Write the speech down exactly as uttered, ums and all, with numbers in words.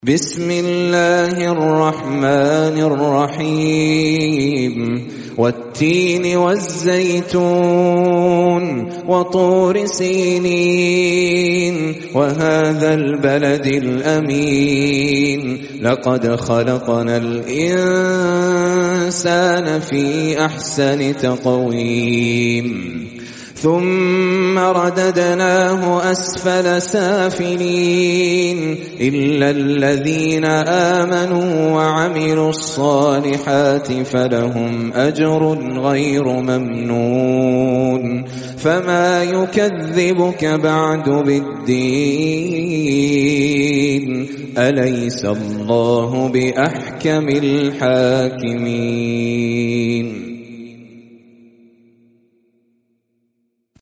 بسم الله الرحمن الرحيم والتين والزيتون وطور سينين وهذا البلد الأمين لقد خلقنا الإنسان في أحسن تقويم ثم رددناه أسفل سافلين إلا الذين آمنوا وعملوا الصالحات فلهم أجر غير ممنون فما يكذبك بعد بالدين أليس الله بأحكم الحاكمين.